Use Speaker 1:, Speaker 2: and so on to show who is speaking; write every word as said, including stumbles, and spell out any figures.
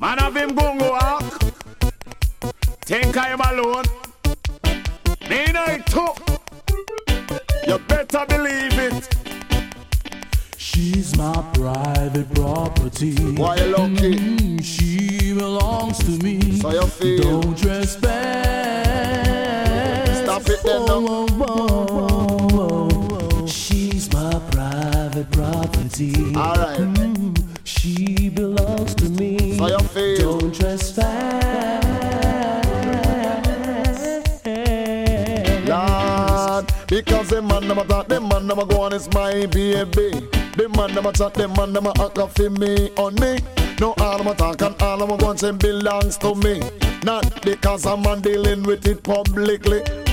Speaker 1: and have him go walk. Think I'm alone. Me night too. You better believe it.
Speaker 2: She's my private property.
Speaker 1: Why you lucky?
Speaker 2: Mm, she belongs to me.
Speaker 1: So you feel.
Speaker 2: Don't trespass.
Speaker 1: Stop it then now.
Speaker 2: Oh, oh, oh, oh. She's my private property.
Speaker 1: Alright.
Speaker 2: Mm, she belongs to me.
Speaker 1: So you feel.
Speaker 2: Don't trespass.
Speaker 1: Lord, because the man never thought the man never go on is my baby. The man never chat, the man never act for me on me. No all of talk and all of want say belongs to me. Not because I'm man dealing with it publicly.